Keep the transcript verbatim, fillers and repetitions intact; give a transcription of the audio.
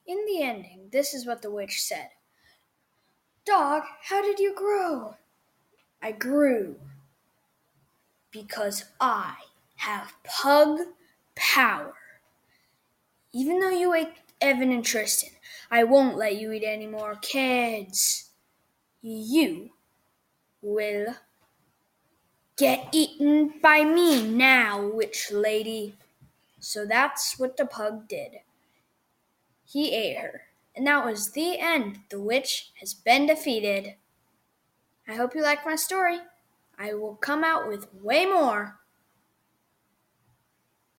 In the ending, this is what the witch said. Dog, how did you grow? I grew because I have pug power. Even though you ate Evan and Tristan, I won't let you eat any more kids. You will get eaten by me now, witch lady. So that's what the pug did. He ate her, and that was the end. The witch has been defeated. I hope you like my story. I will come out with way more.